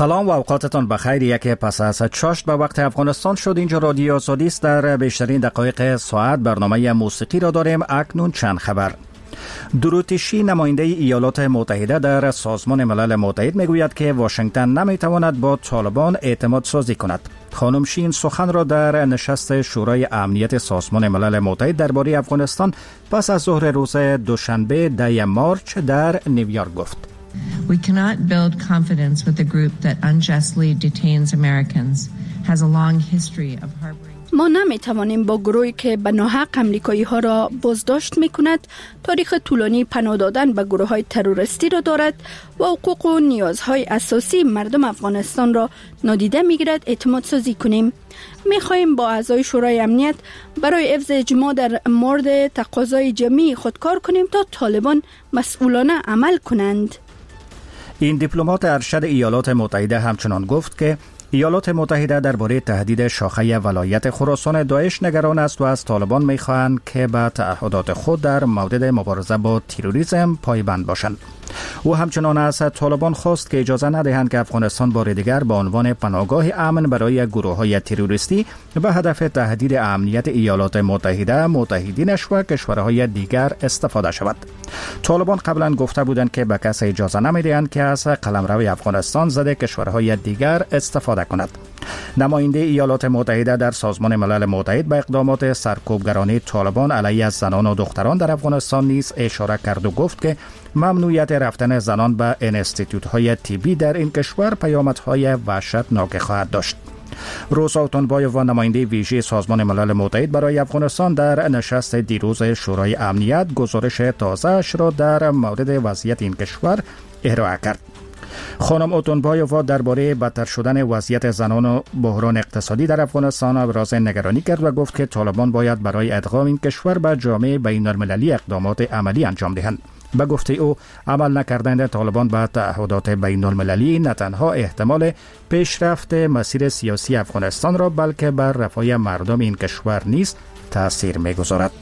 سلام و اوقاتتان بخیر. یکی پس از چاشت به وقت افغانستان شد. اینجا رادیو آزادی است. در بیشترین دقایق ساعت برنامه موسیقی را داریم. اکنون چند خبر. دروتیشی نماینده ایالات متحده در سازمان ملل متحد میگوید که واشنگتن نمیتواند با طالبان اعتماد سازی کند. خانم شی این سخن را در نشست شورای امنیت سازمان ملل متحد درباره افغانستان پس از ظهر روز دوشنبه 10 مارچ در نیویورک گفت. We cannot build confidence with a group that unjustly detains Americans, has a long history of harboring. ما نمیتوانیم با گروهی که به ناحق امریکایی ها را بازداشت میکند، تاریخ طولانی پناه دادن به گروه های تروریستی را دارد و حقوق و نیازهای اساسی مردم افغانستان را نادیده میگیرد اعتماد سازی کنیم. میخواهیم با اعضای شورای امنیت برای حفظ اجماع در مورد تقاضای جمعی خودکار کنیم تا طالبان مسئولانه عمل کنند. این دیپلمات ارشد ایالات متحده همچنان گفت که ایالات متحده درباره تهدید شاخه ولایت خراسان داعش نگران است و از طالبان می‌خواهند که به تعهدات خود در مورد مبارزه با تروریسم پایبند باشند. او همچنان از طالبان خواست که اجازه ندهند که افغانستان بار دیگر به عنوان پناهگاه امن برای گروه‌های تروریستی به هدف تهدید امنیت ایالات متحده، متحدینش و کشورهای دیگر استفاده شود. طالبان قبلا گفته بودند که به کسی اجازه نمی‌دهند که از قلمرو افغانستان ضد کشورهای دیگر استفاده کند. نماینده ایالات متحده در سازمان ملل متحد به اقدامات سرکوبگرانه طالبان علیه زنان و دختران در افغانستان نیز اشاره کرد و گفت که ممنوعیت رفتن زنان به انستیتوت‌های طبی در این کشور پیامدهای وحشتناک خواهد داشت. روزا اوتونبایوف و نماینده ویژه سازمان ملل متحد برای افغانستان در نشست دیروز شورای امنیت گزارش تازه‌اش را در مورد وضعیت این کشور ارائه کرد. خانم اوتونبایوف درباره بدتر شدن وضعیت زنان و بحران اقتصادی در افغانستان ابراز نگرانی کرد و گفت که طالبان باید برای ادغام این کشور به جامعه بین‌المللی اقدامات عملی انجام دهند. به گفته او عمل نکردن طالبان به تعهدات بین‌المللی نه تنها احتمال پیشرفت مسیر سیاسی افغانستان را بلکه بر رفاه مردم این کشور نیز تأثیر می‌گذارد.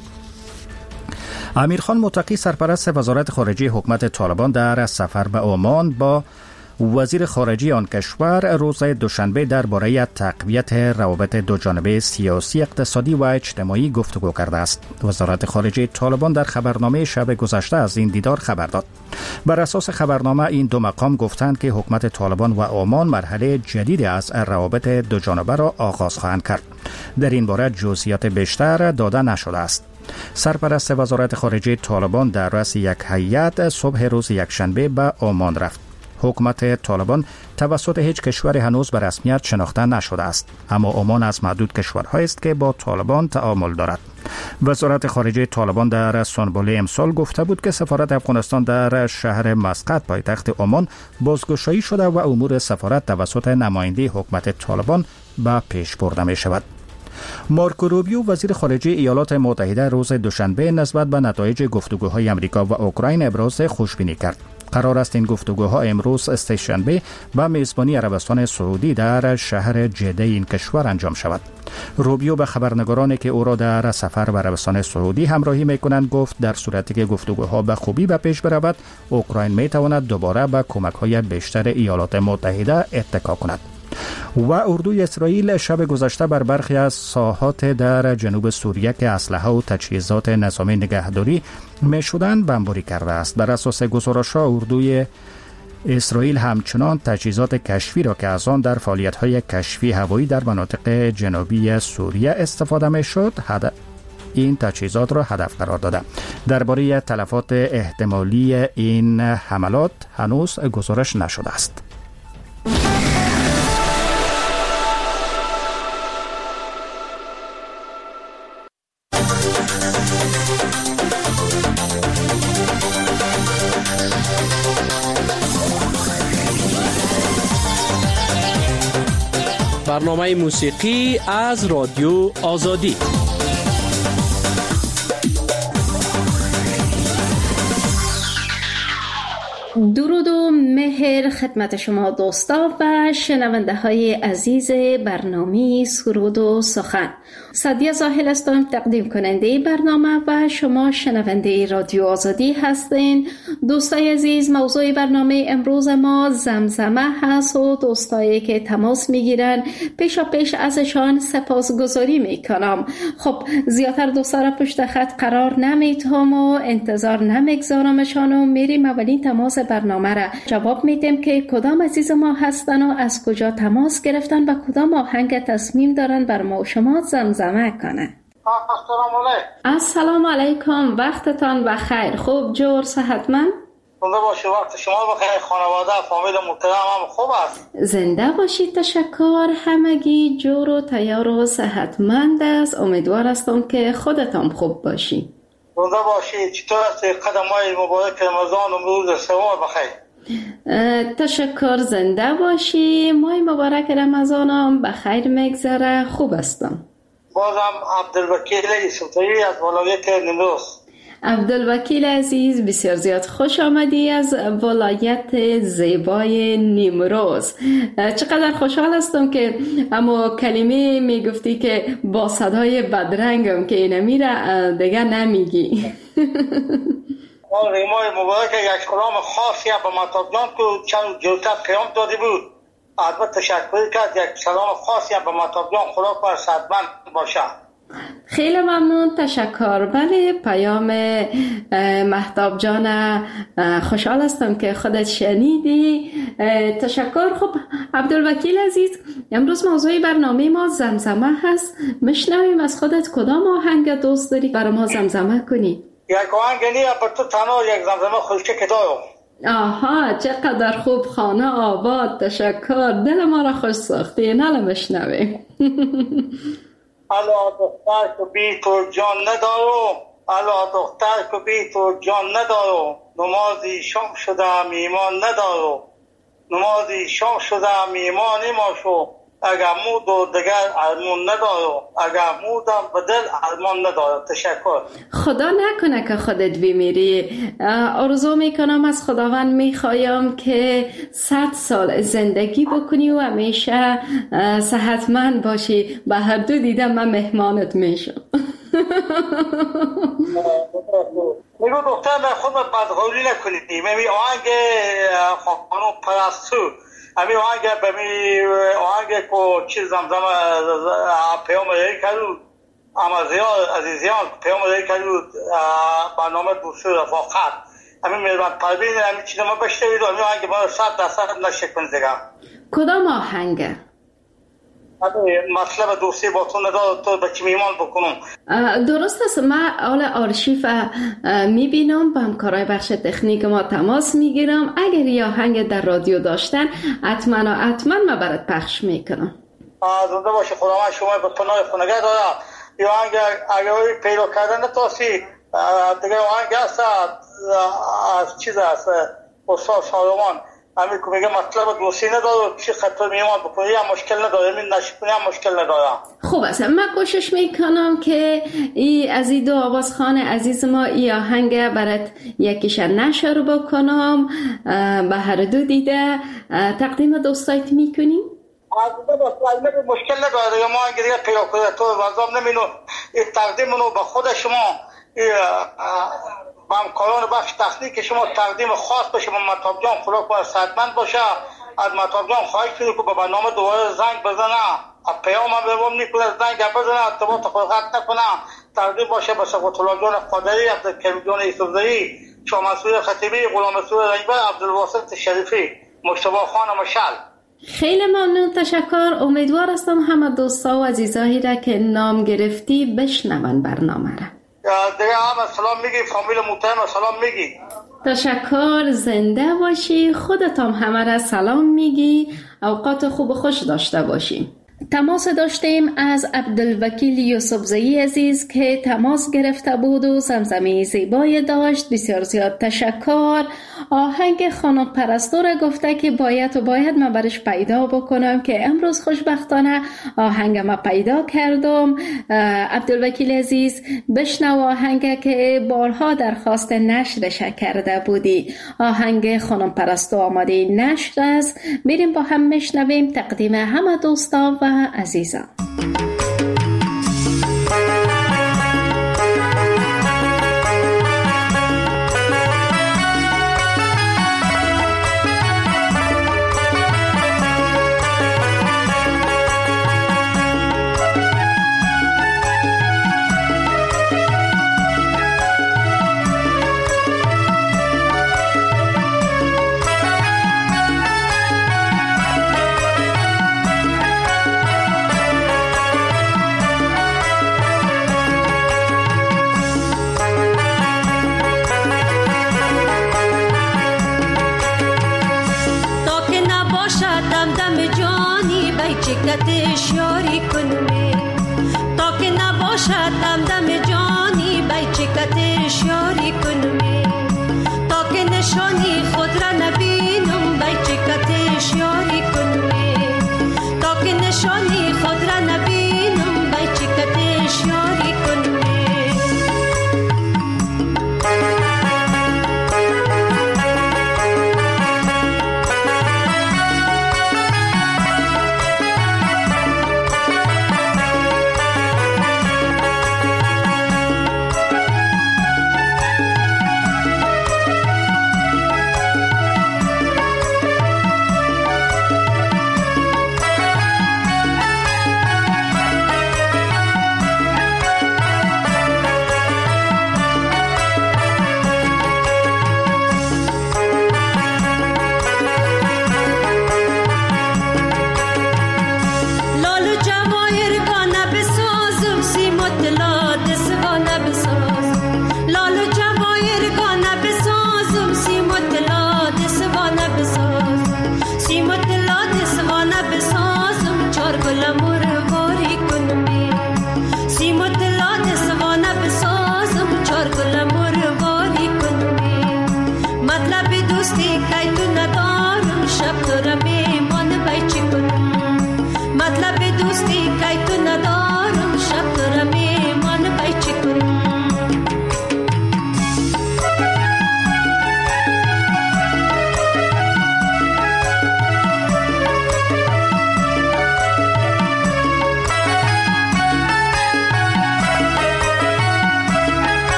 امیرخان متقی سرپرست وزارت خارجه حکومت طالبان در سفر به عمان با وزیر خارجه آن کشور روز دوشنبه درباره تقویت روابط دوجانبه سیاسی، اقتصادی و اجتماعی گفتگو کرده است. وزارت خارجه طالبان در خبرنامه شب گذشته از این دیدار خبر داد. بر اساس خبرنامه این دو مقام گفتند که حکومت طالبان و عمان مرحله جدیدی از روابط دوجانبه را آغاز خواهند کرد. در این باره جزئیات بیشتر داده نشده است. سرپرست وزارت خارجه طالبان در رأس یک هیئت صبح روز یکشنبه به عمان رفت. حکومت طالبان توسط هیچ کشوری هنوز به رسمیت شناخته نشده است، اما عمان از معدود کشورهایی است که با طالبان تعامل دارد. وزارت خارجه طالبان در سنبل امسال گفته بود که سفارت افغانستان در شهر مسقط پایتخت عمان بازگشایی شده و امور سفارت توسط نماینده حکومت طالبان به پیش برده می شود. مارکو روبیو وزیر خارجه ایالات متحده روز دوشنبه نسبت به نتایج گفتگوهای امریکا و اوکراین ابراز خوشبینی کرد. قرار است این گفتگوها امروز سه‌شنبه به میزبانی عربستان سعودی در شهر جده این کشور انجام شود. روبیو به خبرنگارانی که او را در سفر به عربستان سعودی همراهی می‌کنند گفت در صورتی که گفتگوها به خوبی به پیش برود، اوکراین می‌تواند دوباره به کمک‌های بیشتر ایالات متحده اتکا کند. و اردوی اسرائیل شب گذشته بر برخی از ساحات در جنوب سوریه که اسلحه و تجهیزات نظامی نگهداری می‌شدند بمباری کرده است. بر اساس گزارش‌ها اردوی اسرائیل همچنان تجهیزات کشفی را که از آن در فعالیت‌های کشفی هوایی در مناطق جنوبی سوریه استفاده می‌شد این تجهیزات را هدف قرار داده. درباره تلفات احتمالی این حملات هنوز گزارش نشده است. برنامه موسیقی از رادیو آزادی. درود و مهر بخیر خدمت شما دوستا و شنونده های عزیز برنامه سرود و سخن. سعدیه زاهل هستم، تقدیم کننده برنامه و شما شنونده رادیو آزادی هستین. دوستای عزیز، موضوع برنامه امروز ما زمزمه هست و دوستایی که تماس میگیرن پیش ازشان سپاسگزاری میکنم. خب زیادتر دوستا را پشت خط قرار نمیتهم و انتظار نمیگذارمشان و میریم اولین تماس برنامه را جواب میدیم که کدام عزیز ما هستن و از کجا تماس گرفتن و کدام آهنگ تصمیم دارن بر ما و شما زمزمه کنه. السلام علیکم، وقتتان بخیر. خوب جور صحتمند؟ زنده باشی، وقت شما بخیر. خانواده فامیل محترم هم خوب است؟ زنده باشید، تشکر. همگی جور و تیار و صحتمند است. امیدوار هستم که خودتان خوب باشی. زنده باشید. چطور است قدم‌های مبارک رمضان امروز سوار بخیر؟ تشکر، زنده باشی. ماه مبارک رمضانم بخیر میگذره، خوب هستم. بازم عبدالوکیل یوسفزایی از ولایت نیمروز. عبدالوکیل عزیز، بسیار زیاد خوش آمدی از ولایت زیبای نیمروز. چقدر خوشحال هستم که اما کلمه میگفتی که با صدای بدرنگم که اینه میره دیگه نمیگی. ماه مبارک یک کلام خاصی به مهتاب جان که چند جلسه قیام داده بود، البته تشکر کرد. یک سلام خاصی به مهتاب جان، خدا پر صحتمند باشه. خیلی ممنون، تشکر. بله، پیام مهتاب جان خوشحال هستم که خودت شنیدی. تشکر. خب عبدالوکیل عزیز، امروز موضوع برنامه ما زمزمه هست. مشنویم از خودت کدام آهنگ دوست داری برای ما زمزمه کنی؟ یک آهنگ نیه به تو تنها یک زمزمه خوشک دارم. آها، چقدر خوب، خانه آباد. تشکر، دل ما را خوش ساختی. ناله مشنویم. الا دختر که بی تو جان ندارو، الا دختر که بی تو جان ندارو، نمازی شام شدم ایمان ندارو، نمازی شام شدم ایمان ماشو، اگر مود و دگر ارمان ندارو، اگر مودم به دل ارمان ندارو. تشکر. خدا نکنه که خودت بمیری. آرزو میکنم، از خداوند میخوایم که 100 سال زندگی بکنی و همیشه صحتمند باشی. به هر دو دیدم من مهمانت میشم. میگو دختر من خود بدغوری نکنید. میمی آهنگ خانم پرستو، امی آهنگ بمی آهنگ که چیز زمزم پیام رایی کردو اما زیاد عزیزیان پیام رایی کردو برنامه دوستی رفاقت. امی میرمند پروین امی چیز ما بشتوید و امی آهنگ ما 100% نشک کنید دیگه. کدام آهنگه؟ مطلب دوستی با تو ندار تو به چی میمان بکنم. درست است. من حال آرشیف میبینم، با همکارای بخش تکنیک ما تماس میگیرم. اگر یه آهنگ در رادیو داشتن حتما من برات پخش میکنم. زنده باشه، خدا من شما به پناه خونگه دارم. یه آهنگ اگر پیدا کردن نتاسی دیگه آهنگ هست از چیز هست استاد سالمان همین که میگه مطلب دوستی نداره، چی خطر میمان بکنی هم مشکل نداره، این نشکنی هم مشکل نداره. خوب است. من کوشش میکنم که از این دو آوازخوان عزیز ما ای آهنگ برات یکیش نشر بکنم. به هر دو دیده تقدیم دوستایت میکنیم. مشکل نداره، ما اگر دیگه پیدا کنه تو وضام نمینو تقدیم منو به خود شما با همکاران بخش تکنیک شما تقدیم خاص بشه. با مهتاب جان خدا کنه صحتمند باشه. از مهتاب جان خواهش کنید که به برنامه دوباره زنگ بزنه، پیام هم بهمون میکنه زنگ بزنه، ارتباط خلقت نکنه، تقدیم باشه به صفت الله جان قادری، عبدالکریم جان یوسفزایی، شاه منصور خطیبی، غلام منصور رنجبر، عبدالواسط شریفی، مجتبی خان مشعل. خیلی ممنون، تشکر. امیدوار هستم همه دوستا و عزیزایی را که نام گرفتی بشنون برنامه را. دیگه هم سلام میگی، فامیل محترم سلام میگی. تشکر، زنده باشی. خودت هم همه را سلام میگی. اوقات خوب و خوش داشته باشی. تماس داشتیم از عبدالوکیل یوسفزئی عزیز که تماس گرفته بود و زمزمه زیبای داشت. بسیار زیاد تشکر. آهنگ خانم پرستو را گفته که باید من برش پیدا بکنم که امروز خوشبختانه آهنگ ما پیدا کردم. عبدالوکیل عزیز بشنو آهنگ که بارها درخواست نشرش کرده بودی. آهنگ خانم پرستو آماده نشر است. بریم با هم بشنویم. تقدیم همه دوستان و عزیزان. چکتش یاری کنی تا که نباشد دم جانی بی چکتش یاری کنی تا که نشانی خود را نبینم بی چکتش یاری کنی تا که نشانی خود را نبینم بی چکتش یاری کنی.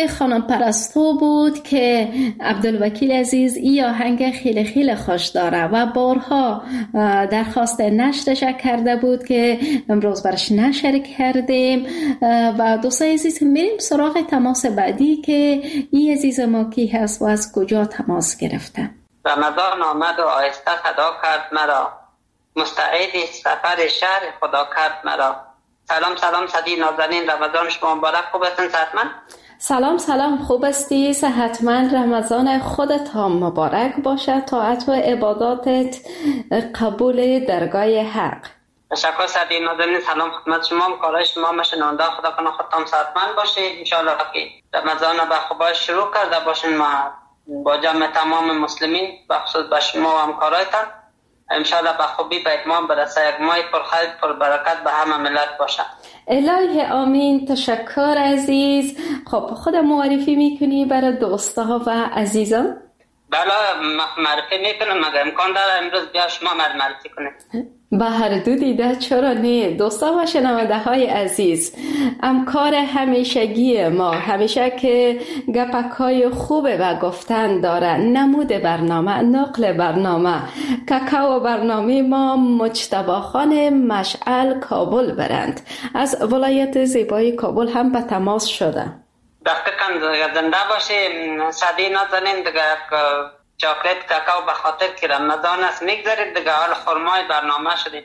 خانم پرستو بود که عبدالوکیل عزیز این آهنگ خیلی خیلی خوش داره و بارها درخواست نشرش کرده بود که امروز برش نشر کردیم. و دوستان عزیز میریم سراغ تماس بعدی که این عزیز ما کی هست و از کجا تماس گرفته. رمضان آمد و آهسته صدا کرد مرا، مستعد سفر شهر خدا کرد مرا. سلام سلام صدی نازنین، رمضان شما مبارک. خوب هستین صحتمند؟ سلام خوب استی صحتمند. رمضان خودت هم مبارک باشه، طاعت و عباداتت قبول درگاه حق. تشکر صدی نازنین. سلام خدمت شما، کارای شما مشنونده خدا کنه خودتان صحتمند باشه. انشالله که رمضان با خوبا شروع کرده باشین ما با جمع تمام مسلمین، بخصوص با شما و همکارایتان انشالله به خوبی به اتمام برسه. یک ماه پرخیر پربرکت به همه ملت باشه. الهی آمین. تشکر عزیز. خب خود معرفی میکنی برای دوستها و عزیزان؟ بله معرفی میکنم، مگر امکان داره امروز بیا شما معرفی کنید؟ به هر دو دیده چرا نه. دوستا و شنونده های عزیز، همکار همیشگی ما، همیشه که گپک های خوب و گفتن داره، نمود برنامه، نقل برنامه، کاکاو برنامه ما مجتبی خان مشعل کابل برند. از ولایت زیبای کابل هم به تماس شده. دقیقاً زنده باشی صدی نازنین. دیگه چاکلت کاکاو به خاطر که رمضان است میگذارید دیگه حال خرمای برنامه شدید.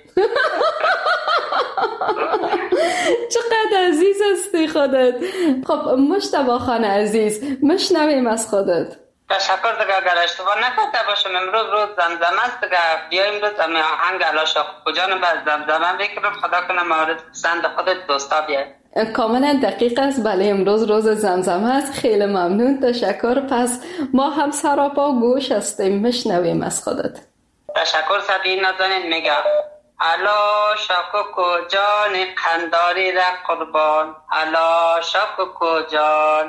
چقدر عزیز هستی خودت. خب مجتبی خان عزیز مشنویم از خودت. تشکر دیگه. اگر اشتباه نکرده باشم امروز روز زمزمه است دیگه، بیا امروز امی آهنگ علا شاخ کجان به زمزمه بکنم، خدا کنه مورد پسند خودت دوستا بیاید. کاملا دقیق است. بله امروز روز زمزمه است. خیلی ممنون، تشکر. پس ما هم سراپا گوش هستیم، مشنویم از خودت. تشکر صدی نازنین. میگم علا شاکو جان قنداری را قربان، علا شاکو جان،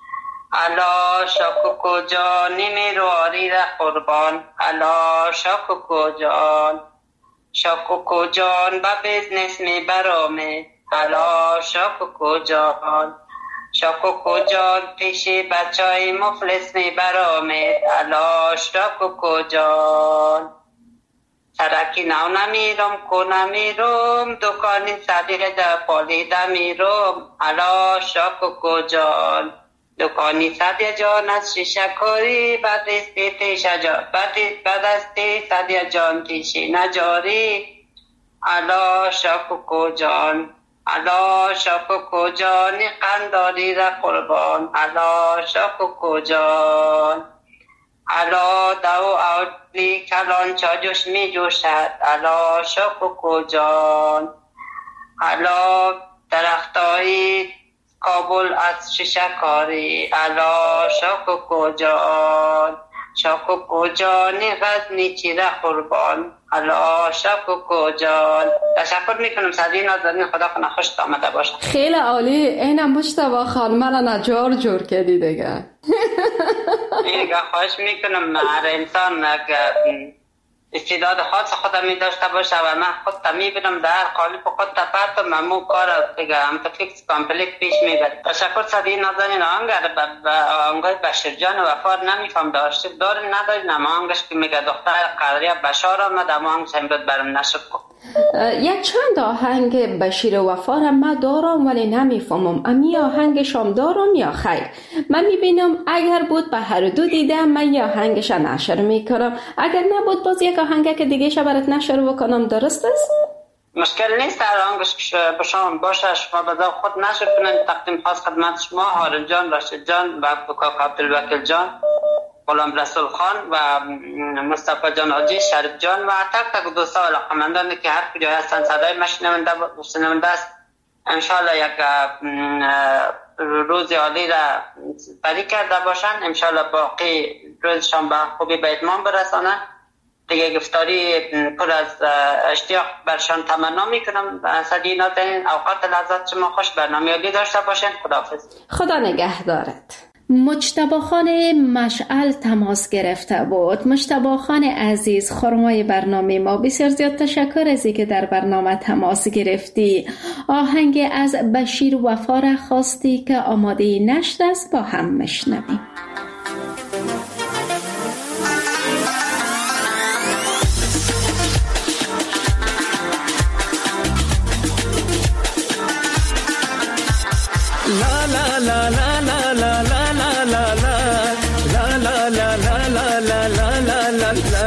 علا شاکو جان میرواری را قربان، علا شاکو جان، شاکو جان با بزنس میبرامه، علا شاکو جان، شاکو جان پیشی بچای مفلس میبرامه، علا شاکو جان. سرکی نو نمیرم کو نمیرم، دکانی صدیق در پالیده میرم، علا شاکو جان. دکانی صدیق جان از شیشه کاری، بعد استی تیشه جان، بعد استی صدیق جان تیشی نجاری، علا شاکو جان، علا شاکو جان قنداری را قربان، علا شاکو جان. علا دو اولی کلان چا جوش می جوشد، علا شاکو جان. علا درختای کابل از شیشه کاری، علا شاکو جان، شاکو جان غزنی چیره قربان، علا شاکو جان. تشکر میکنم صدی نازنین، خدا کنه خوشت آمده باشه. خیلی عالی. اینم مجتبی خان من نجار جور کردی دیگه. دیگه خواهش میکنم هر انسان استعداد خاص خودم می داشته باشه و من خودم میبینم در قالب خود تپرت ممو کار دیگه هم فیکس کامپلیت پیش میبرد. تشکر صدی نازنین. آهنگای بشیرجان وفار نمیفهم داشته داره نداری نم آهنگش که میگه دختر قدریه بشار آمد اما آهنگش امروز برم نشد کن. یک چند آهنگ بشیر وفارم من دارم ولی نمیفهمم امی آهنگشم دارم یا خیر. من میبینم اگر بود به هر دو دیدم من یا آهنگش نشر میکنم، اگر نبود باز یک آهنگ که دیگه شبرت نشر بکنم. درست است؟ مشکل نیست. هر آهنگش بشام باشه شما بذار خود نشر کنن. تقدیم خاص خدمت شما هارون جان، رشید جان و کاکا عبدالوکیل جان، غلام رسول خان و مصطفی جان آجی، شریف جان و تک تک دوستا و علاقمندانی که هر کجا هستن صدای مشنونده است. انشالله یک روز عالی را بری کرده باشن، انشالله باقی روزشان به خوبی به اتمام برسانن. دیگه گفتاری پر از اشتیاق برشان تمنا میکنم. صدی نازنین اوقات لذت شما خوش، برنامه عالی داشته باشین. خداحافظ. خدا نگهدارت. مجتبی خان مشعل تماس گرفته بود. مجتبی خان عزیز، خرمای برنامه ما، بسیار زیاد تشکر از اینکه در برنامه تماس گرفتی. آهنگ از بشیر وفا را خواستی که آماده نشت است، با هم مشنویم. La la la la la la la la la la la la la la la la la la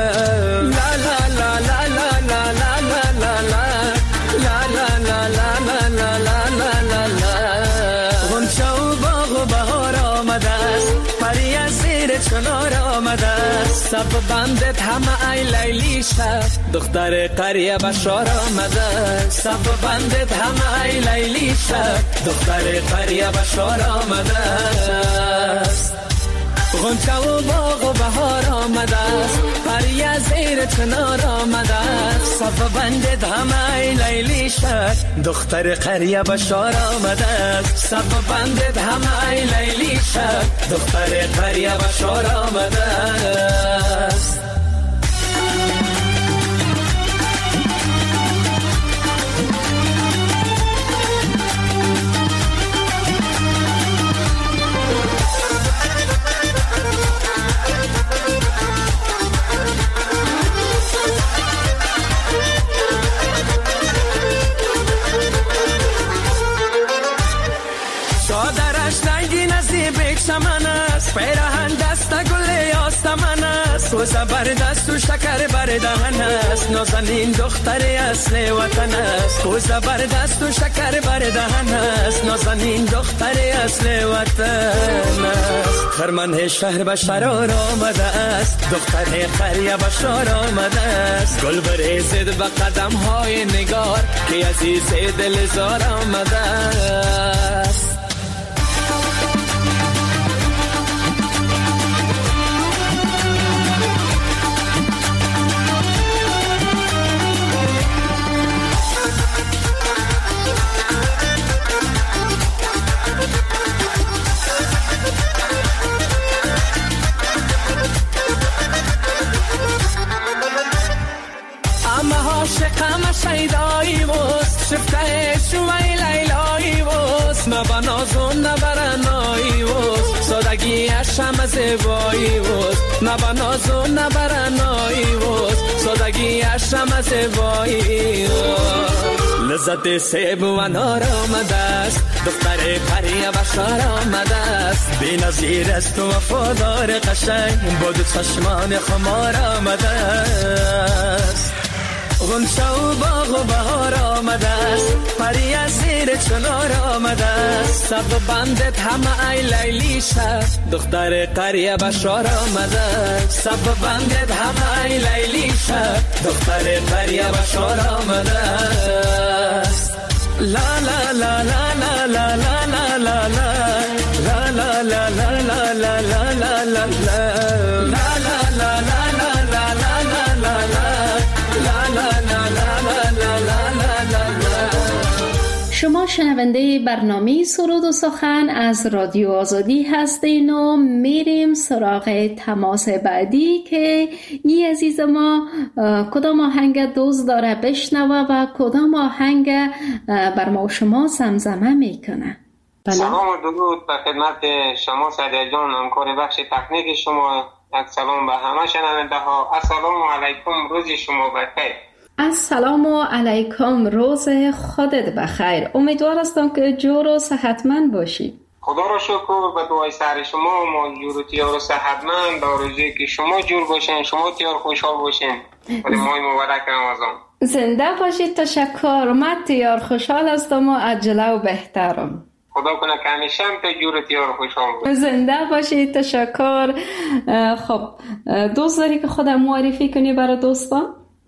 چنار آمده است، سب بندت همه ای لیلی شب، دختر قریه بشار آمده است، سب بندت همه ای لیلی شب، دختر قریه بشار آمده است. غنچه و باغ و بهار آمده است، پریه زیر چنار آمده است، سب بندت همه ای لیلی شب، دختر قریه بشار آمده است، سب بندت همه ای لیلی شب، دختر قریه بشار آمده است. پیراهن دست گل آستمان است، و زبردست و شکر بردهن است، نازنین دختر اصل وطن است، و زبردست و شکر بردهن است، نازنین دختر اصل وطن است. خرمن شهر بشار آمده است، دختر قریه بشار آمده است، گل بریزد به قدم های نگار که عزیز دلزار آمده است. شیدایی وست شفته شوی لیلایی وست، نبنازون نبرنایی وست، سادگیش هم زیبایی وست، نبنازون نبرنایی وست، سادگیش هم زیبایی وست. لذت سیب و انار آمده است، دختر قریه بشار آمده است، بی نظیر است و وفادار قشنگ، با دو چشمان خمار آمده است. غنچه و باغ و بهار آمده است، پریه زیر چنار آمده است، سب بندت همه ای لیلی شب، دختر قریه بشار آمده است، سب بندت همه ای لیلی شب، دختر قریه بشار آمده است. لا لا لا لا لا لا لا لا لا لا لا لا لا لا لا لا لا شما شنونده برنامه سرود و سخن از رادیو آزادی هستین و میریم سراغ تماس بعدی که این عزیز ما کدام آهنگ دوست داره بشنوه و کدام آهنگ بر ما و شما زمزمه میکنه. سلام و درود به خدمت شما سعدیه جان، همکار بخش تکنیک شما. یک سلام به همه شنونده ها. السلام علیکم، روز شما بخیر. السلام علیکم، روز خودت بخیر. امیدوار هستم که جور و صحتمند باشی. خدا را شکر، به دعای سر شما ما جور و تیار و صحتمند، آرزوی که شما جور باشین، شما تیار خوشحال باشین برای ماه مبارک رمضان. زنده باشید. تشکر. من تیار خوشحال هستم و عجله و بهترم. خدا کنه که همیشه هم تو جور تیار خوشحال باشید. زنده باشید. تشکر. خب دوست داری که خودم معرفی کنی برای دوستان؟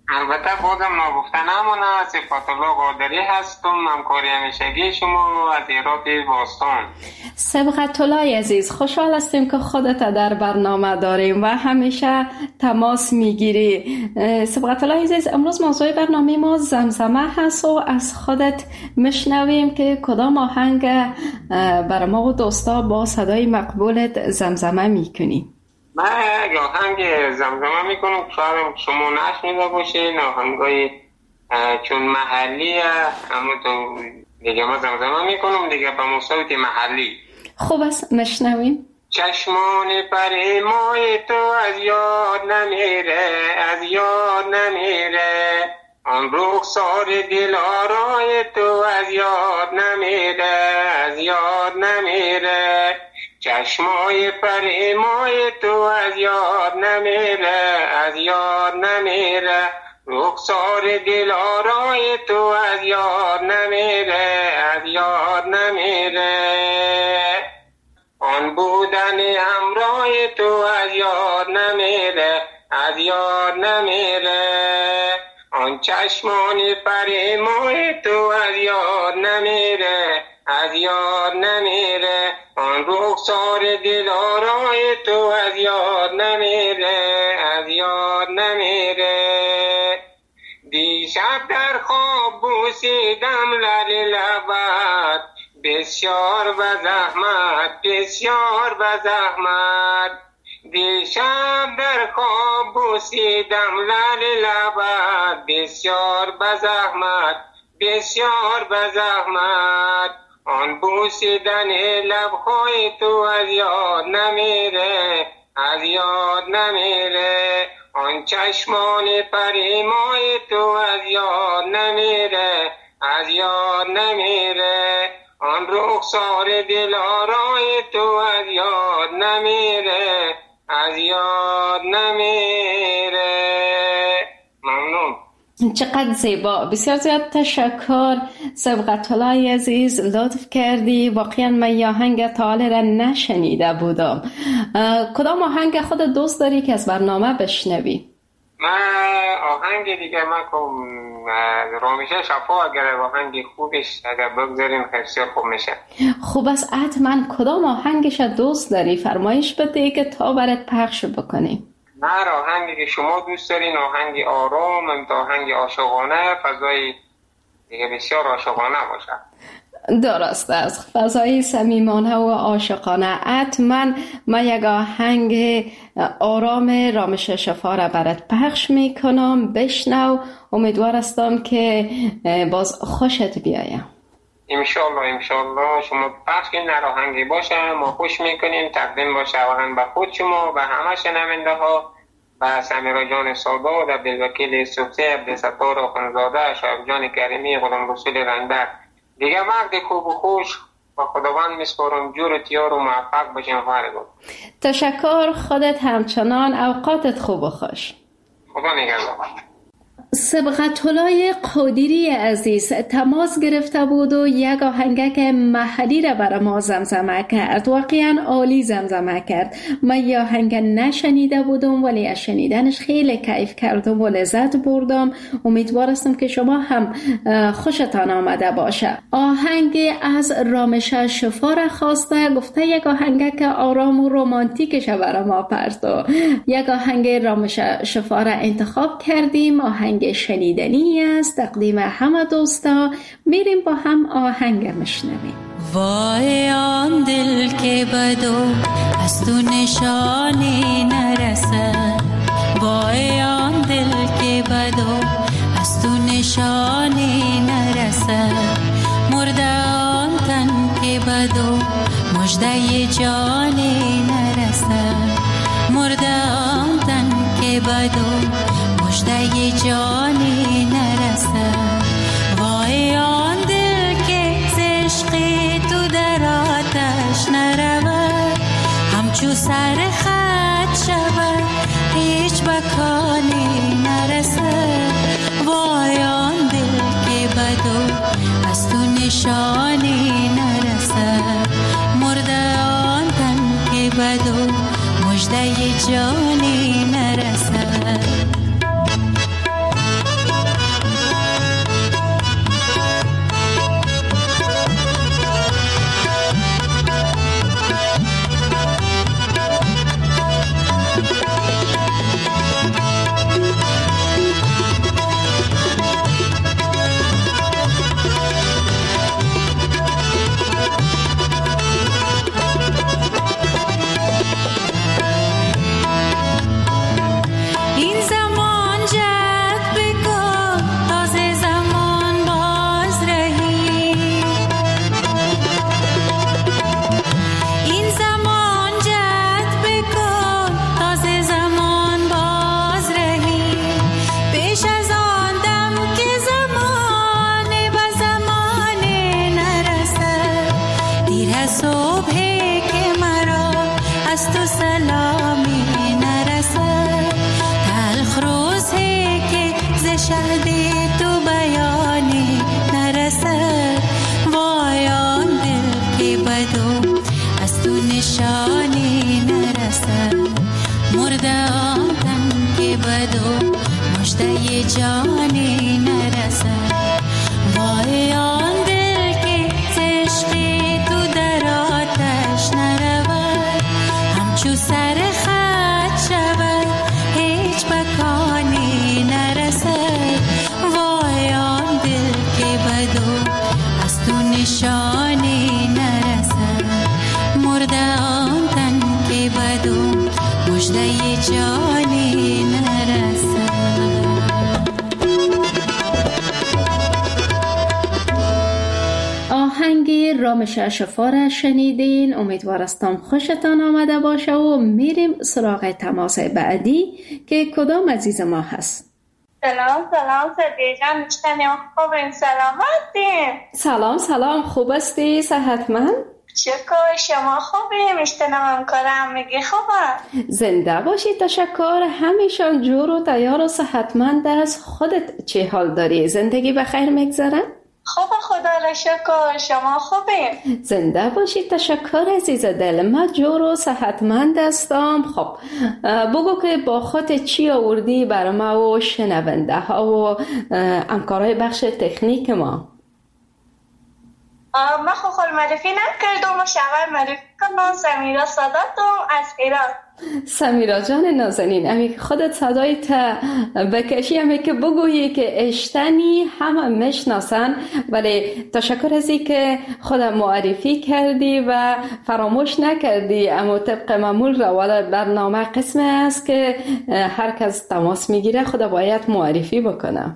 البته بازم نگفته نمانه، صفت الله قادری هستم، همکاری همیشگی شما از ایراد باستان. صبغت الله عزیز، خوشحال هستیم که خودت در برنامه داریم و همیشه تماس میگیری. صبغت الله عزیز، امروز موضوع برنامه ما زمزمه هست و از خودت میشنویم که کدام آهنگ برای ما و دوستا با صدای مقبولت زمزمه میکنی. من یک آهنگ زمزمه میکنم که شاید شما نشنیده باشین، آهنگای چون محلیه، اما تو دیگه ما زمزمه میکنم دیگه به مصوت محلی. خوب است، مشنویم. چشمان پریمای تو از یاد نمیره، از یاد نمیره، آن رخسار دلارای تو از یاد نمیره، از یاد نمیره، چشمای پریمای تو از یاد نمیره، از یاد نمیره، رخسار دلارای تو از یاد نمیره، از یاد نمیره، آن بودن همراه تو از یاد نمیره، از یاد نمیره، آن چشمان پریمای تو از یاد نمیره، از یاد نمیره، آن رخسار دلارای تو از یاد نمیره، از یاد نمیره، دیشب در خواب بوسیدم لعل لبت، بسیار به زحمت، بسیار به زحمت، دیشب در خواب بوسیدم لعل لبت، بسیار به زحمت، بسیار به زحمت، آن بوسیدن لبخوی تو از یاد نمیره، از یاد نمیره، آن چشمان پریمای تو از یاد نمیره، از یاد نمیره، آن رخسار دلارای تو از یاد نمیره، از یاد نمیره. ممنون. چقدر زیبا، بسیار زیاد تشکر صبغت الله عزیز، لطف کردی. واقعا من یه آهنگ تا حالا را نشنیده بودم. کدام آهنگ خود دوست داری که از برنامه بشنوی؟ من آهنگ دیگه من رامیشه شفا، اگر آهنگ خوبش اگر بگذاریم خیلی خوب میشه. خوب است، حتما کدام آهنگش دوست داری فرمایش بده که تا برات پخش بکنیم. هر آهنگی که شما دوست دارین، آهنگ آرام، آهنگ عاشقانه، فضای دیگه بسیار عاشقانه باشه. درست است، فضای صمیمانه و عاشقانه. حتما من یک آهنگ آرام رامش شفا را برات پخش میکنم، بشنو. امیدوار هستم که باز خوشت بیایم. انشالله انشالله شما پخش کنین، هر آهنگی باشه ما خوش میکنیم، تقدیم باشه اولا به خود شما، به همه شنونده ها، به سمیرا جان ساده، و عبدالوکیل صوفی، عبدالستار آخوندزاده، شایب جان کریمی، غلام رسول رنده. دیگه وقت خوب و خوش با خداوند میسپارم، جور و تیار و موفق باشین. خواهرگون تشکر، خودت همچنان، اوقاتت خوب و خوش. خدا نگهدار. صبغت الله قادری عزیز تماس گرفته بود و یک آهنگک محلی را برای ما زمزمه کرد. واقعا عالی زمزمه کرد. من یه آهنگ نشنیده بودم ولی از شنیدنش خیلی کیف کردم و لذت بردم. امیدوار هستم که شما هم خوشتان آمده باشه. آهنگ از رامش شفا را خواسته، گفته یک آهنگک آرام و رومانتیکش برای ما پرتو. یک آهنگ رامش شفا را انتخاب کردیم، آهنگ شنیدنی است، تقدیم همه دوستا. میریم با هم آهنگ میشنویم. وای آن دل که بدو از تو نشانی نرسد، وای آن دل که بدو از تو نشانی نرسد، مرده آن تن که بدو مژده جانی نرسد، مرده آن تن که بدو مژده جانی نرسد، وای آن دل که عشقی تو در آتش نرود، همچو سر خط شود هیچ بکانی نرسد، وای آن دل که بدو از تو نشانی نرسد، مرده آن تن که بدو مژده جانی نرسد. تو بیانی نرسد، وای آن دل که بدو از تو نشانی نرسد، مرده آن تن که بدو مژده جانی نرسد، وای آن دل که عشق تو در آتش نرود، همچو سر خط شود هیچ مکانی نرسد، وای آن دل که بدو از تو نشانی نرسد، مرده آن تن که بدو مژده جانی نرسد. آهنگ رامش اشفا را شنیدین. امیدوارستم خوشتان آمده باشه و میریم سراغ تماس بعدی که کدام عزیز ما هست. سلام صدیه جان، میشتنیم خوبین؟ سلامتین؟ سلام خوب هستی؟ صحتمند؟ شکر، شما خوبی؟ میشتنم همکارم میگی خوبه؟ زنده باشی، تشکر. همیشان جور و تیار و صحتمند است. خودت چه حال داری؟ زندگی بخیر میگذره؟ خوب، خدا را شکر. شما خوبی؟ زنده باشی، تشکر عزیز دل. من جور و صحتمند هستم. خب بگو که با خودت چی آوردی برای ما و شنونده ها و همکارای بخش تکنیک ما؟ من خود معرفی نکردم و شغل معرفی کنم. سمیرا ساداتم از ایران. سمیرا جان نازنین، امی که خودت صدای تا بکشی، امی که بگویی که اشتنی همه میشناسن، ولی تشکر از این که خودت معرفی کردی و فراموش نکردی. اما طبق معمول روال برنامه قسم است که هر کس تماس میگیره خودت باید معرفی بکنه.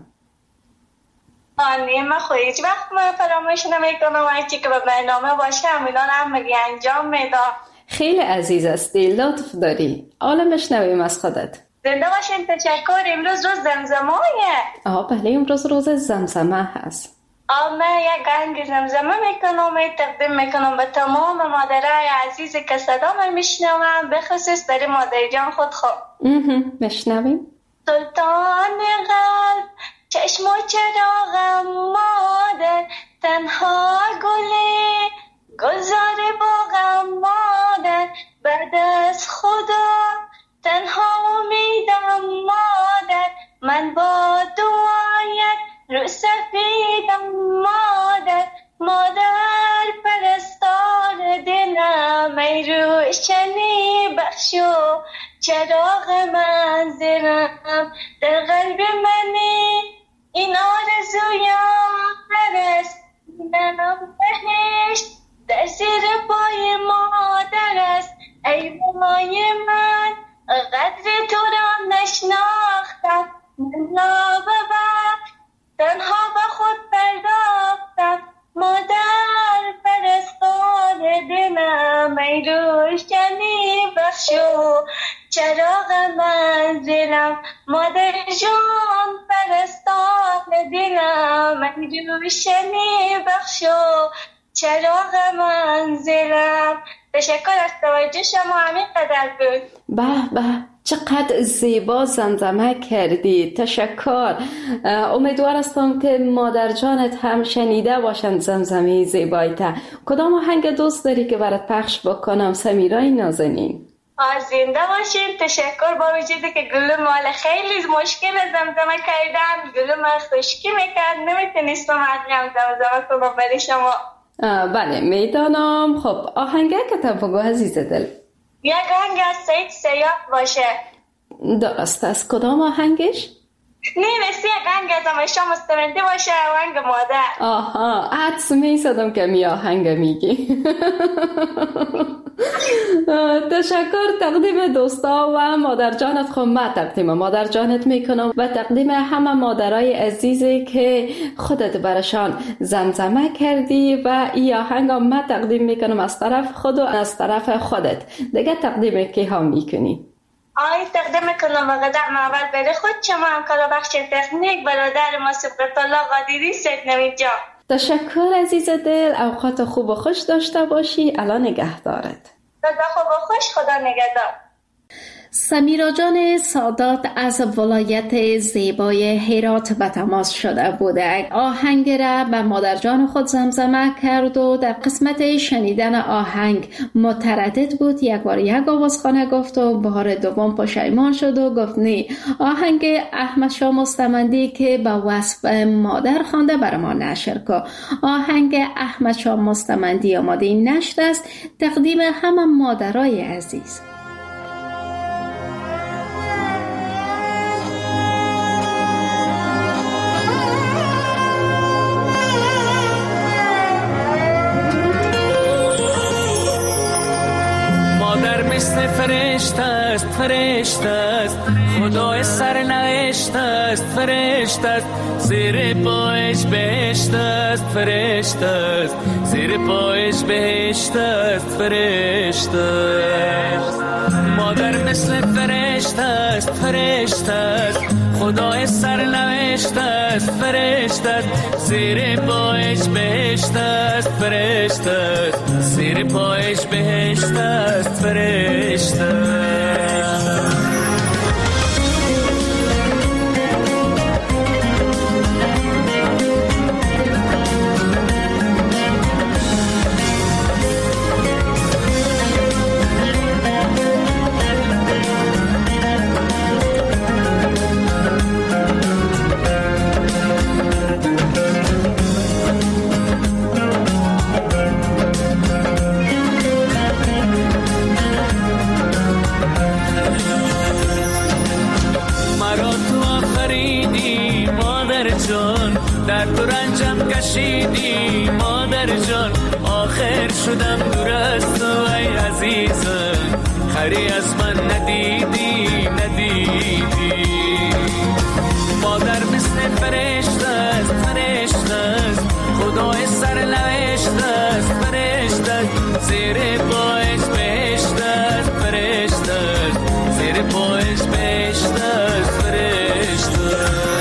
من خود هیچ وقت فراموش نمیکنم. هرچی که به برنامه باشه همیدان هم مگی انجام میدم. خیلی عزیز هستی، لطف داری. حالا بشنویم از خودت. زنده باشین، تشکر. امروز روز زمزمه‌ایه. بله، امروز روز زمزمه هست. من یک آهنگ زمزمه میکنم، تقدیم میکنم به تمام مادرای عزیزی که صدام میشنوم، به خصوص داری مادر جان خود. بشنویم. سلطان قلب، چشم و چراغم مادر، تنها گلی گلزار باغم مادر، بعد از خدا تنها امیدم مادر، من با دعایت رو سفیدم مادر، مادر پرستار دلم، ای روشنی بخشو چراغ منزلم، در قلب منی این آرزویم برسیدنم بهشت، در زیر پای مادر است. ای بابای من قدر تو را نشناختم، من را ببر تنها به خود پرداختم، مادر پرستار دلم، ای روشنی بخشو چراغ منزلم، مادر جان پرستار دلم، ای روشنی بخشو چراغ منزلم. تشکر از توجه شما، همین قدر بود. به چقدر زیبا زمزمه کردی، تشکر. امیدوار هستم که مادر جانت هم شنیده باشند زمزمه زیبایت. کدام آهنگ دوست داری که برات پخش بکنم سمیرای نازنین؟ زنده باشین، تشکر. با وجودی که گلو مال خیلی مشکل زمزمه کردم، گلو مال خشکی میکرد، نمیتونستم حقیم زمزمه کنم برای شما. بله میدانم. خب آهنگه که تا بگو عزیز دل. یک آهنگ از سید سیاه باشه. درست است. کدام آهنگش؟ نیستی یک آهنگ از همیشه مستمنده باشه، آهنگ مادر. حدس میسادم که می آهنگ میگی. تشکر. تقدیم دوستا و مادر جانت خب من تقدیم مادر جانت میکنم و تقدیم همه مادرای عزیزی که خودت برشان زمزمه کردی و این آهنگ من تقدیم میکنم از طرف خود و از طرف خودت. دیگه تقدیم کی ها میکنی؟ تقدیم میکنم و قدم اول بره خود شما همکار بخش تکنیک برادر ما سبقت الله قادری سید نوید جان. تشکر عزیز دل. اوقات خوب و خوش داشته باشی. الان نگهدارت. خدا خوب و خوش. خدا نگهدار. سمیرا جان سادات از ولایت زیبای هرات به تماس شده بوده. آهنگ را به مادر جان خود زمزمه کرد و در قسمت شنیدن آهنگ متردد بود. یک بار یک آوازخانه گفت و بار دوم پشیمان شد و گفت نه، آهنگ احمد شاه مستمندی که به وصف مادر خوانده بر ما نشر که. آهنگ احمد شاه مستمندی آماده نشر است، تقدیم همه مادرای عزیز. فرشته است، فرشته است، خدای سرنوشت است، فرشته است، زیر پایش بهشت است، فرشته است، زیر پایش بهشت است، فرشته است. مادر مثل فرشته است، فرشته است، خدای سرنوشت است، فرشته است، زیر پایش بهشت است، فرشته است، زیر پایش بهشت است، فرشته است. در تو رنجم کشیدی مادر جان، آخر شدم دور از تو ای عزیزم، خری از من ندیدی ندیدی. مادر مثل فرشته است، فرشته است، خدای سرنوشت است، فرشته است، زیر پایش بهشت است، فرشته است، زیر پایش بهشت است، فرشته است.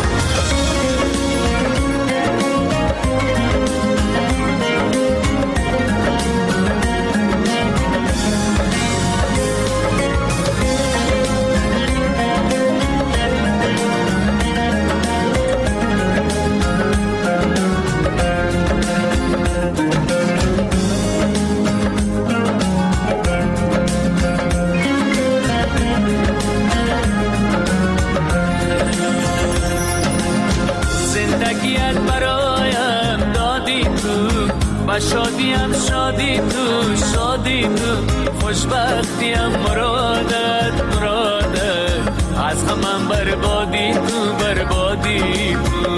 شادیم شادی تو، شادی تو، خوشبختیم مرادت مرادت، از غمم بربادی تو، بربادی تو.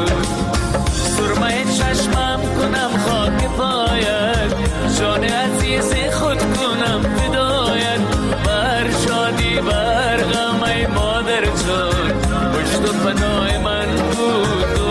سرمه چشمم کنم خاک پایت، جان عزیز خود کنم فدایت، بر شادی بر غم ای مادر جان، پشت و پناه من بود.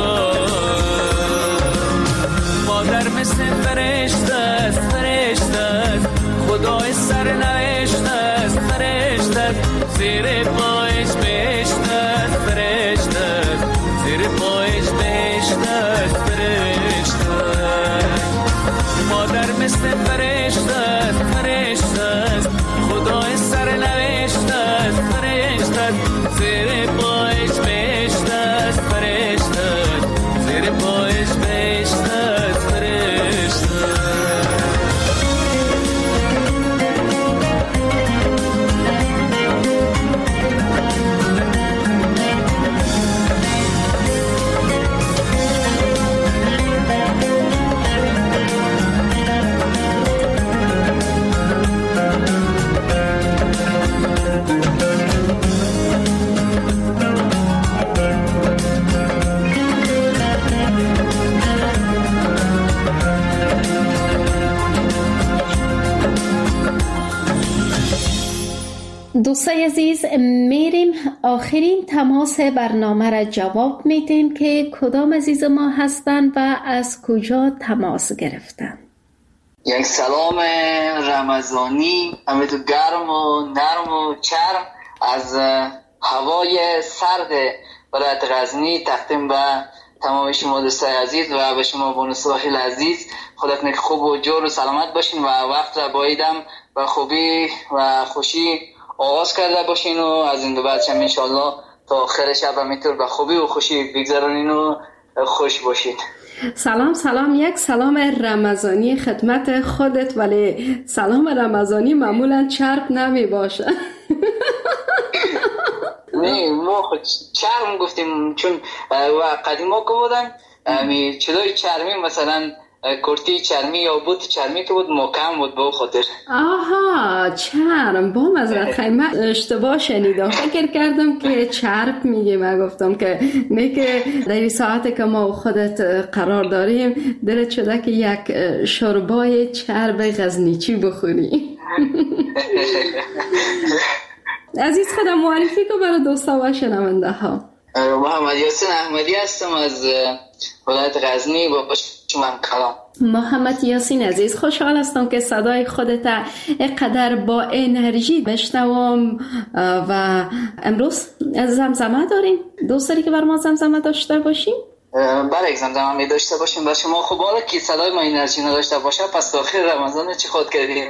مادر مثل فرشته است، فرشته است، خدای سرنوشت است، فرشته است، زیر پایش بهشت است، فرشته است، زیر پایش بهشت است، فرشته است. مادر مثل فرشته است، فرشته است، خدای سرنوشت است، فرشته است، زیر پایش بهشت است، فرشته است، زیر پایش بهشت است، فرشته. دوستای عزیز، میریم آخرین تماس برنامه را جواب میدیم که کدام عزیز ما هستند و از کجا تماس گرفتن. یک سلام رمضانی امیدو گرم و نرم و چرم از هوای سرد ولایت غزنی تقدیم به تمام شما دوستای عزیز و به شما بانو ساحل عزیز. خودتون خوب و جور و سلامت باشین و وقت را بایدم و خوبی و خوشی آغاز کرده باشین و از این دو بعدش هم انشالله تا آخر شب هم اینطور به خوبی و خوشی بگذارونین و خوش باشید. سلام، یک سلام رمضانی خدمت خودت، ولی سلام رمضانی معمولا چرب نمی باشه. نه ما خود چرم گفتیم چون قدیما که بودن چلوی چرمی مثلا کرتی چرمی یا بوت چرمی که بود محکم بود به خاطر. آها چرم، با مزرعت خیمه اشتباه شنیدم، فکر کردم که چرب میگه. من گفتم که نه که در ساعت که ما خودت قرار داریم دلت شده که یک شوربای چرب غزنیچی بخوری. عزیز خودم معرفی که برای دوستا و شنونده ها. محمد یاسین احمدی هستم از ولایت غزنی. با شما کلام. محمد یاسین عزیز، خوشحال هستم که صدای خودت اینقدر با انرژی بشنوم. و امروز زمزمه داریم. دوست داری که بر ما زمزمه داشته باشیم؟ برای زمزمه می داشته باشیم. بر شما خب حالا که صدای ما انرژی نداشته باشه پس آخر رمضان چی خود کردیم؟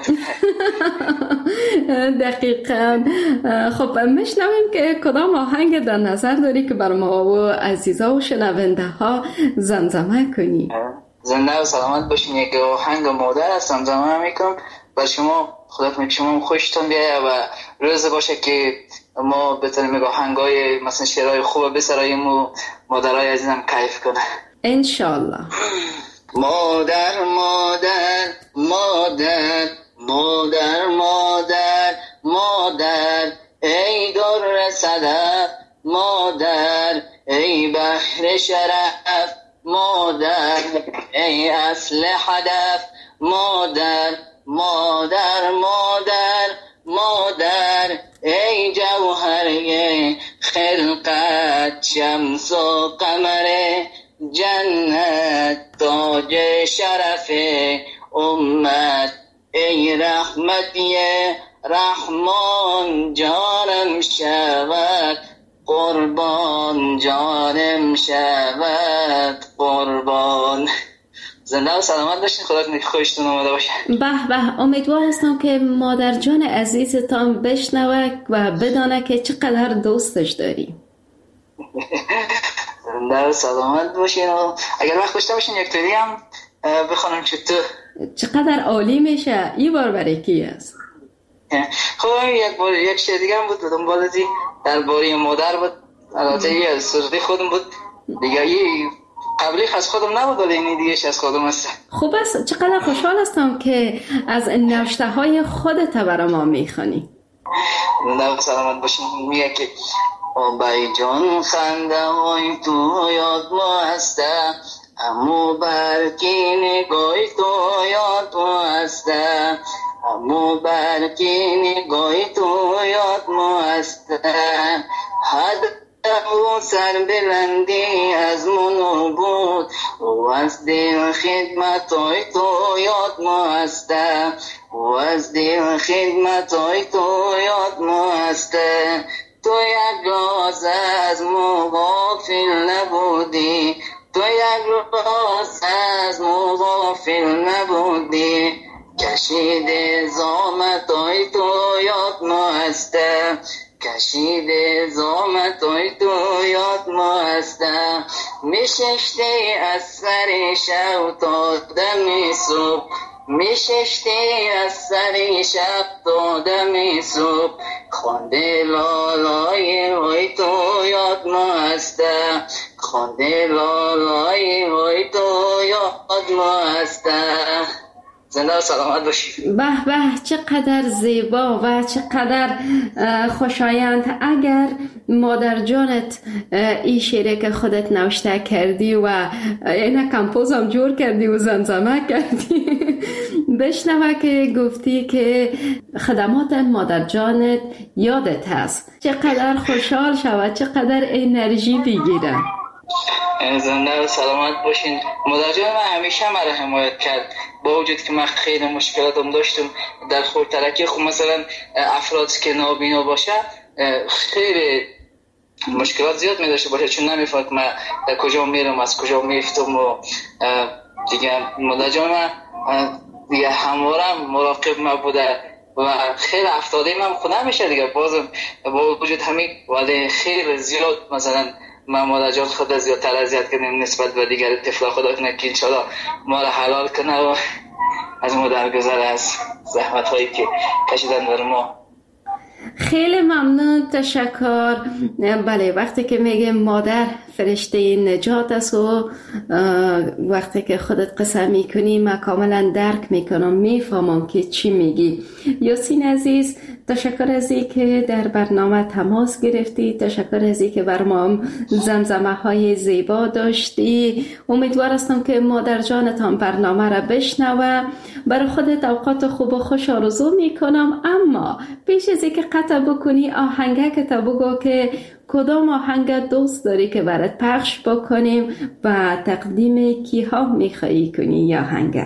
دقیقاً. خب میشنویم که کدام آهنگ در نظر داری که بر ما و عزیزا و شنونده ها زمزمه کنی؟ زنده و سلامت باشین. یک آهنگ مادر است زمزمه میکنم بر شما. خدا کنه که شما خوشتون بیاید و روز باشه که ما بتونیم آهنگای مثلا شعرهای خوب بسراییم و مادرای عزیزم کیف کنه انشالله. مادر مادر مادر مادر مادر مادر ای در صدف مادر ای بحر شرف مادر ای اصل هدف مادر مادر مادر مادر ای جوهره خلقت شمس و قمر جنت تاج شرف امت ای رحمتی رحمان جانم شود قربان جانم شود قربان. زنده و سلامت باشین. خدا کنه که خوشتون اومده باشه. به به. امیدوار هستم که مادر جان عزیزتان بشنوه و بدانه که چقدر دوستش داری. زنده و سلامت باشین. و اگر وقت داشته باشین یک تایی هم بخونم چقدر عالی میشه. یه بار برای کی است؟ خب یک شعر دیگه هم بود دنبال ازی درباره مادر بود. البته یه سردی خودم بود دیگه، یه قبلی از خودم نبود ولی اینی دیگه از خودم هست. خوب است. چقدر خوشحال هستم که از نوشته های خودت برای ما میخوانی. زنده و سلامت باشین. میگه که آبای جان خنده های تو یاد ما هسته امو برکی نگاهی تو یاد ما هسته امو برکی نگاهی تو یاد ما هسته و سر بلندی از منو بود و از دل خدمت های تو یاد ما هسته و از دل خدمت های تو یاد ما هسته. تو یک راز از ما غافل نبودی تو یک راز از ما غافل نبودی کشید زامت های تو یاد ما هسته کشید زامت های تو یاد ما هسته میششتی از سر شب تا دم صبح میششتی از سر شب تا دم صبح خانده لالای های تو یاد ما هسته خانده لالای های تو یاد ما هسته. زنده و سلامت باشید. به به. چقدر زیبا و چقدر خوشایند. اگر مادر جانت این شعری که خودت نوشته کردی و این کمپوز هم جور کردی و زمزمه کردی بشنوه که گفتی که خدمات مادر جانت یادت هست، چقدر خوشحال شود، چقدر انرژی بگیره. زنده و سلامت باشین. مادر جان من همیشه مرا حمایت کرد با وجود که من خیلی مشکلاتم داشتم در خردترکی. خب مثلا افراد که نابینا باشه خیلی مشکلات زیاد می داشته باشه چون نمیفهمم من کجا میرم از کجا میفتم و دیگه مادر جان من دیگه هموارم مراقب ما بوده و خیلی افتاده من خونه میشه دیگه، بازم با وجود همین ولی خیلی زیاد مثلا ما مادر جان خود زیادتر اذیت کردیم نسبت به دیگر طفلا. خدا کنه که انشالله ما را حلال کنه و از ما درگذر از زحمت هایی که کشیدن بر ما. خیلی ممنون، تشکر. بله، وقتی که میگه مادر فرشته نجات است و وقتی که خودت قصه میکنی من کاملا درک میکنم، میفهمم که چی میگی. یاسین عزیز، تشکر از این که در برنامه تماس گرفتی، تشکر از این که بر ما زمزمه های زیبا داشتی. امیدوار هستم که مادر جانتان برنامه را بشنوه. برای خودت اوقات خوب و خوش آرزو میکنم، اما پیش از اینکه قطع بکنی آهنگه که بگو که کدام آهنگ دوست داری که برات پخش بکنیم و تقدیم کیها میخوایی کنی یا آهنگ؟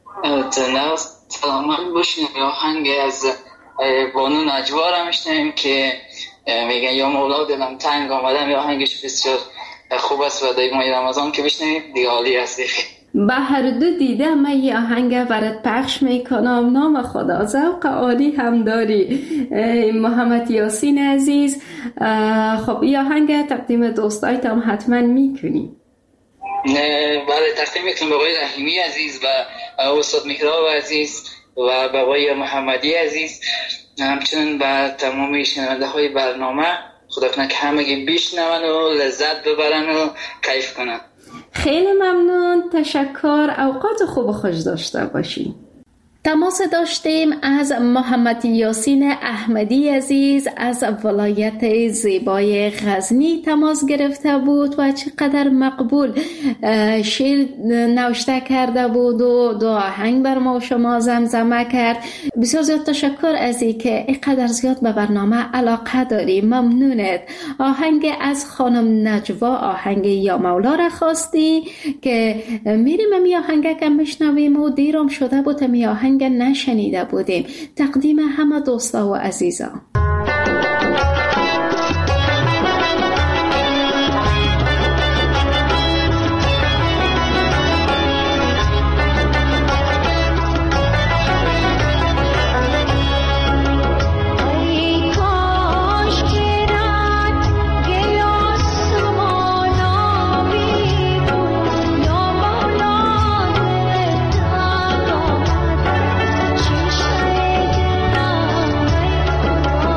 سلام باشین. آهنگ از بانو نجوا را میشنیم که میگن یا مولا دلم تنگ آمدم. یا آهنگش بسیار خوب است و در ماه رمضان که بشنیم دیگه عالی است. به هر دو دیده من یه آهنگ برات پخش میکنم. نام خدا، ذوق عالی هم داری محمد یاسین عزیز. خب یه آهنگ تقدیم دوستایت هم حتما میکنی. بله، تقدیم میکنم بابای رحیمی عزیز و استاد مهراب عزیز و بابای محمدی عزیز، همچنین به تمامی شنونده های برنامه. خدا کنه که همگی بشنون و لذت ببرن و کیف کنن. خیلی ممنون، تشکر. اوقات خوب و خوش داشته باشی. تماس داشتیم از محمد یاسین احمدی عزیز از ولایت زیبای غزنی تماس گرفته بود و چقدر مقبول شعر نوشته کرده بود و دو آهنگ بر ما و شما زمزمه کرد. بسیار زیاد تشکر از این که اینقدر زیاد به برنامه علاقه داری. ممنونت. آهنگ از خانم نجوا، آهنگ یا مولا را خواستی که میریم امی آهنگ که میشنویم و دیرم شده بود امی آهنگ نشنیده بودیم. تقدیم همه دوستا و عزیزان. Oh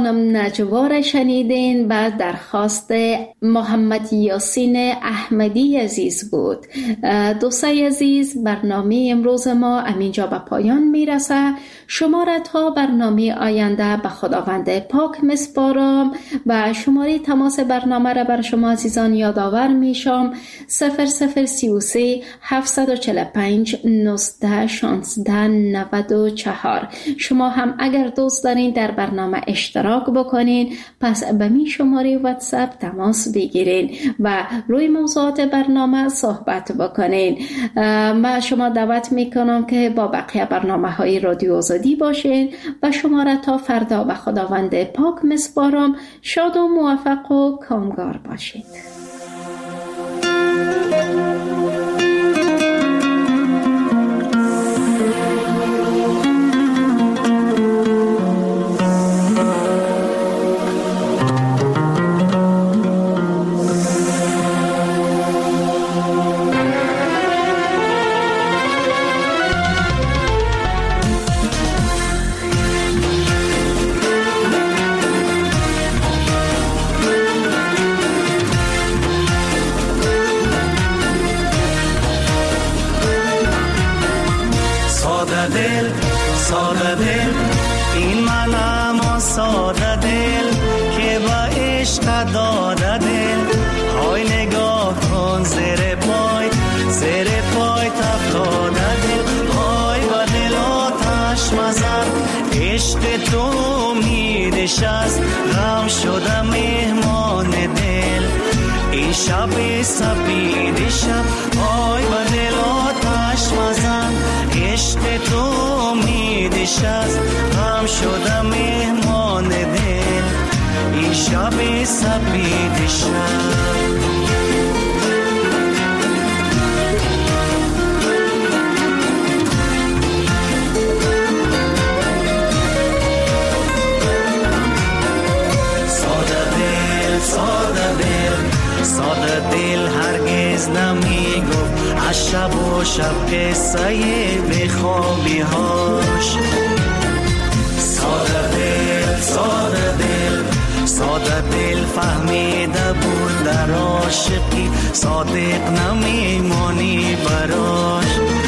خانم نجوا را شنیدین و درخواست محمد یاسین احمدی عزیز بود. دوستای عزیز، برنامه امروز ما همینجا به پایان میرسه. شما را تا برنامه آینده به خداوند پاک مسپارم و شماره تماس برنامه را بر شما عزیزان یادآور میشم: 0033 745 19 16 94. شما هم اگر دوست دارین در برنامه اشتراک بکنین، پس به می شماره واتساپ تماس بگیرین و روی موضوعات برنامه صحبت بکنین. من شما دعوت میکنم که با بقیه برنامه های رادیو آزادی باشین و شما را تا فردا به خداوند پاک مسپارم. شاد و موفق و کامگار باشید. ساده دل، این منم ساده دل که با عشق داده دل. های نگاه کن زیر پای تفتاده دل. های با دل آتش مزن، عشق تو امیدش است، غم شده مهمان دل. این شب سپید شب، های با دل آتش مزن، عشق تو امیدش است، غم شده مهمان دل. این شب سپید شب. ساده دل هرگز نمی گفت از شب و شب قصه بخوابی هاش. ساده دل فهمیده بود در عاشقی، صادق نمیمانی براش.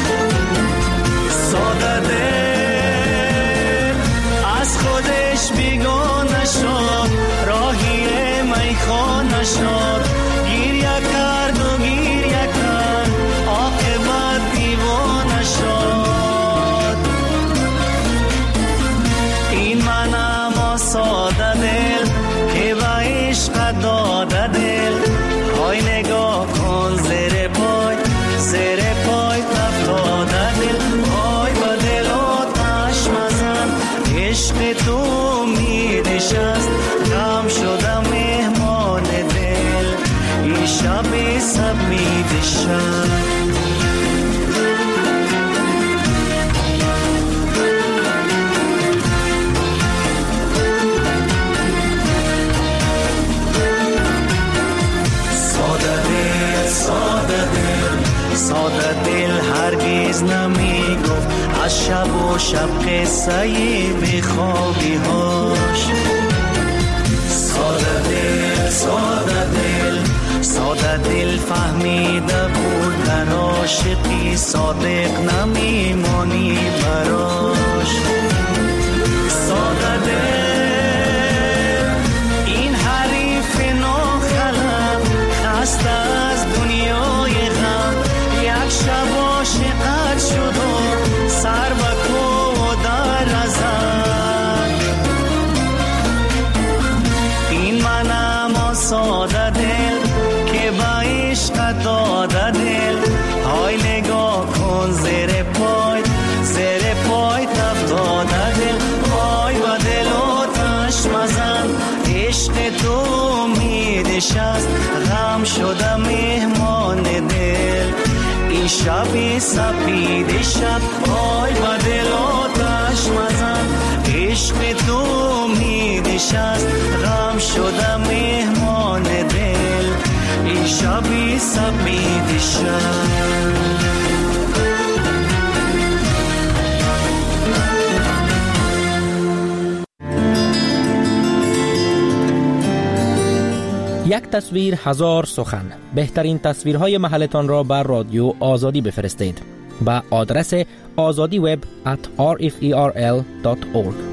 ساده دل از خودش بیگانه شد، راهی میخانه شد، گریه کرد و گریه کرد، عاقبت دیوانه شد. این منم ساده دل که با عشق داده دل. های نگاه کن زیر پای تفتاده دل. های با دل آتش مزن، عشق تو امیدش است، غم شده مهمان دل. این شب سپید شب. ساده دل هرگز نمی گفت از شب و شب قصه بخوابی هاش. ساده دل فهمیده بود در عاشقی، صادق نمیمانی براش. ساده دل این حریف ناخلم، خسته از دنیای غم، یک شب عاشقت شد و سر به کو در ازد. این منم ساده دل که با عشق داده دل. های نگاه کن زیر پای تفتاده دل. های با دل آتش مزن، عشق تو امیدش است، غم شده مهمان دل. این شب سپید شب، های با دل آتش مزن، عشق تو امیدش است، غم شده مهمان دل. این شب سپید شب. یک تصویر هزار سخن. بهترین تصویرهای محلتان را بر رادیو آزادی بفرستید. با آدرس azadiweb@rferl.org.